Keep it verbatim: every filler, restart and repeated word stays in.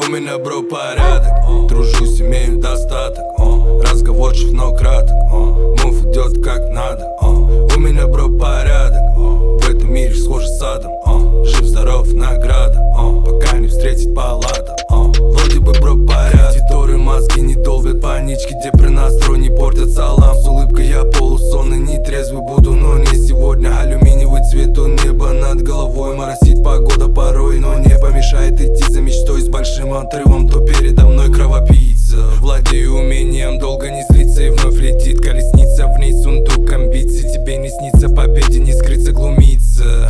У меня, бро, порядок, дружусь, имею достаток, разговорчив, но краток, мув идет как надо. У меня, бро, порядок, в этом мире схожи с садом, жив, здоров, награда, пока не встретить палата. Вроде бы, бро, порядок, которые мозги не долбят, панички, где при настрой не портят салам. С улыбкой я полусонный, нетрезвый буду, но не сегодня. Алюминиевый цвет у неба над головой, моросит погода порой, но не помешает идти за мечтой с большим отрывом. То